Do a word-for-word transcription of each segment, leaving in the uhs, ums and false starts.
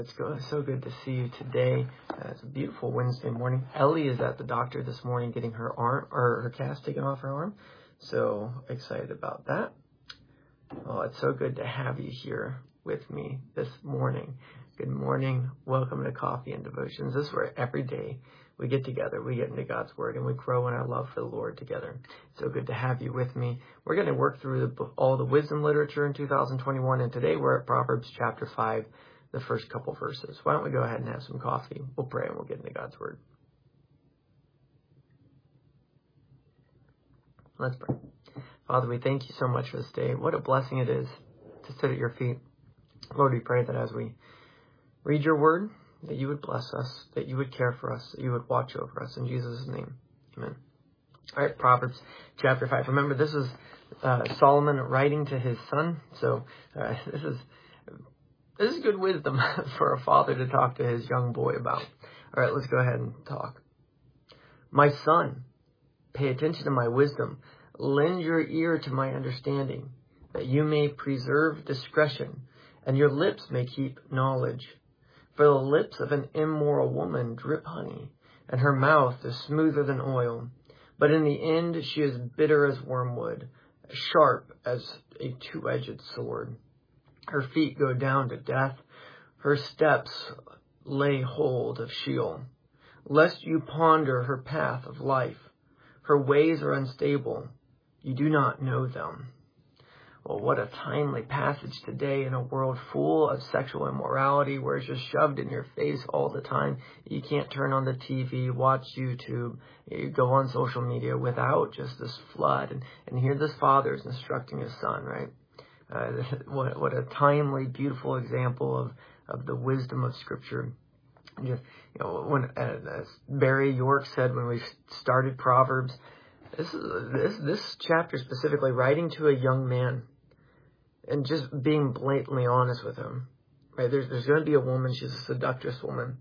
It's go- so good to see you today. Uh, it's a beautiful Wednesday morning. Ellie is at the doctor this morning getting her arm or her cast taken off her arm. So excited about that. Oh, it's so good to have you here with me this morning. Good morning. Welcome to Coffee and Devotions. This is where every day we get together, we get into God's Word, and we grow in our love for the Lord together. So good to have you with me. We're going to work through the, all the wisdom literature in two thousand twenty-one, and today we're at Proverbs chapter five. The first couple verses. Why don't we go ahead and have some coffee? We'll pray and we'll get into God's Word. Let's pray. Father, we thank you so much for this day. What a blessing it is to sit at your feet. Lord, we pray that as we read your word, that you would bless us, that you would care for us, that you would watch over us. In Jesus' name, amen. All right, Proverbs chapter five. Remember, this is uh, Solomon writing to his son. So uh, this is This is good wisdom for a father to talk to his young boy about. All right, let's go ahead and talk. My son, pay attention to my wisdom. Lend your ear to my understanding, that you may preserve discretion, and your lips may keep knowledge. For the lips of an immoral woman drip honey, and her mouth is smoother than oil. But in the end she is bitter as wormwood, sharp as a two-edged sword. Her feet go down to death. Her steps lay hold of Sheol. Lest you ponder her path of life. Her ways are unstable. You do not know them. Well, what a timely passage today in a world full of sexual immorality where it's just shoved in your face all the time. You can't turn on the T V, watch YouTube, you go on social media without just this flood. And, and here this father is instructing his son, right? Uh, what, what a timely, beautiful example of, of the wisdom of Scripture. Just, you know, when uh, as Barry York said when we started Proverbs, this is this this chapter specifically writing to a young man and just being blatantly honest with him. Right? There's there's going to be a woman. She's a seductress woman,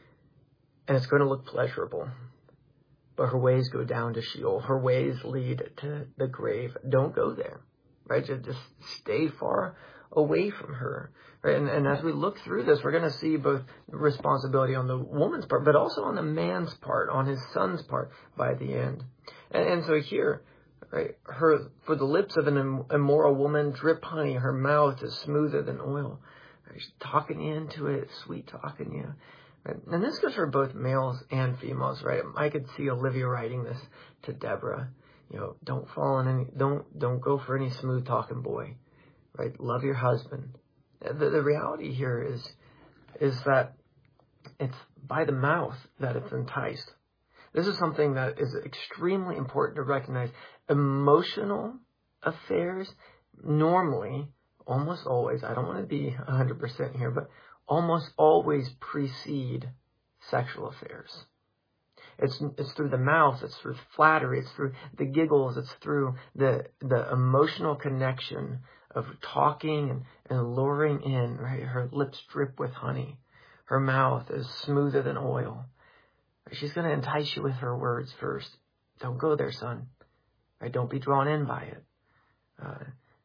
and it's going to look pleasurable, but her ways go down to Sheol. Her ways lead to the grave. Don't go there. Right, just, just stay far away from her. Right, and, and as we look through this, we're going to see both responsibility on the woman's part, but also on the man's part, on his son's part by the end. And, and so here, right, her for the lips of an immoral woman drip honey. Her mouth is smoother than oil. Right, she's talking you into it, sweet talking you. Right, and this goes for both males and females. Right, I could see Olivia writing this to Deborah. You know, don't fall in any, don't, don't go for any smooth talking boy, right? Love your husband. The, the reality here is, is that it's by the mouth that it's enticed. This is something that is extremely important to recognize. Emotional affairs normally, almost always, I don't want to be one hundred percent here, but almost always precede sexual affairs. It's it's through the mouth, it's through flattery, it's through the giggles, it's through the the emotional connection of talking and, and luring in, right? Her lips drip with honey. Her mouth is smoother than oil. She's going to entice you with her words first. Don't go there, son. Right? Don't be drawn in by it. Uh,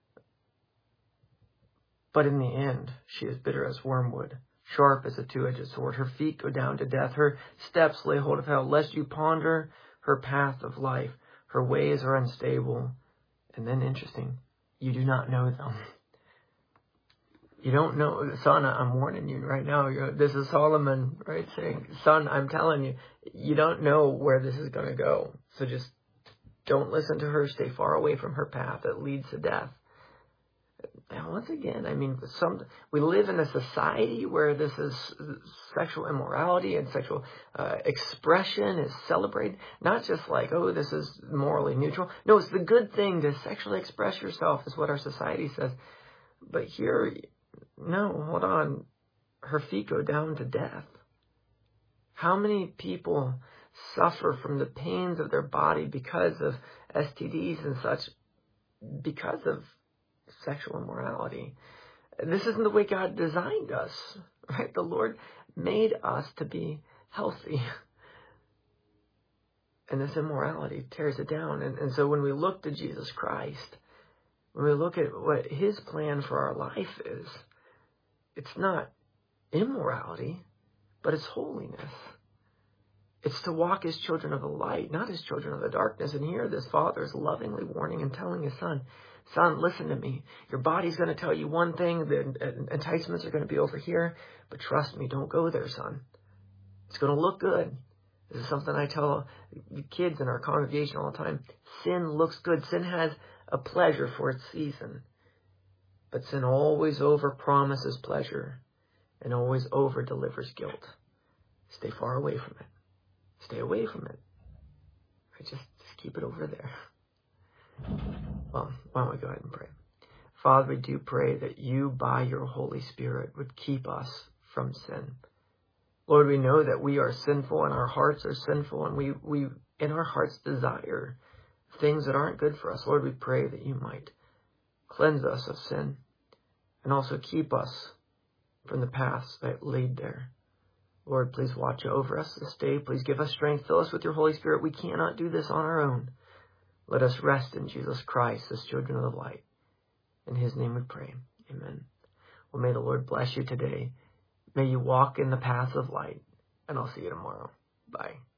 but in the end, she is bitter as wormwood, sharp as a two-edged sword. Her feet go down to death. Her steps lay hold of hell. Lest you ponder her path of life. Her ways are unstable. And then interesting, you do not know them. You don't know, son, I'm warning you right now. You're, this is Solomon, right, saying, son, I'm telling you, you don't know where this is going to go. So just don't listen to her. Stay far away from her path that leads to death. And once again, I mean, some we live in a society where this is sexual immorality and sexual uh, expression is celebrated. Not just like, oh, this is morally neutral. No, it's the good thing to sexually express yourself is what our society says. But here, no, hold on. Her feet go down to death. How many people suffer from the pains of their body because of S T Ds and such, because of sexual immorality? This isn't the way God designed us, right? The Lord made us to be healthy. And this immorality tears it down. And, and so when we look to Jesus Christ, when we look at what his plan for our life is, it's not immorality, but it's holiness. It's to walk as children of the light, not as children of the darkness. And here this father is lovingly warning and telling his son, son, listen to me. Your body's going to tell you one thing. The enticements are going to be over here. But trust me, don't go there, son. It's going to look good. This is something I tell the kids in our congregation all the time. Sin looks good. Sin has a pleasure for its season. But sin always over-promises pleasure and always over-delivers guilt. Stay far away from it. Stay away from it. I just, just keep it over there. Well, why don't we go ahead and pray. Father, we do pray that you, by your Holy Spirit, would keep us from sin. Lord, we know that we are sinful and our hearts are sinful, and we, we in our hearts desire things that aren't good for us. Lord, we pray that you might cleanse us of sin and also keep us from the paths that lead there. Lord, please watch over us this day. Please give us strength. Fill us with your Holy Spirit. We cannot do this on our own. Let us rest in Jesus Christ as children of the light. In his name we pray. Amen. Well, may the Lord bless you today. May you walk in the path of light. And I'll see you tomorrow. Bye.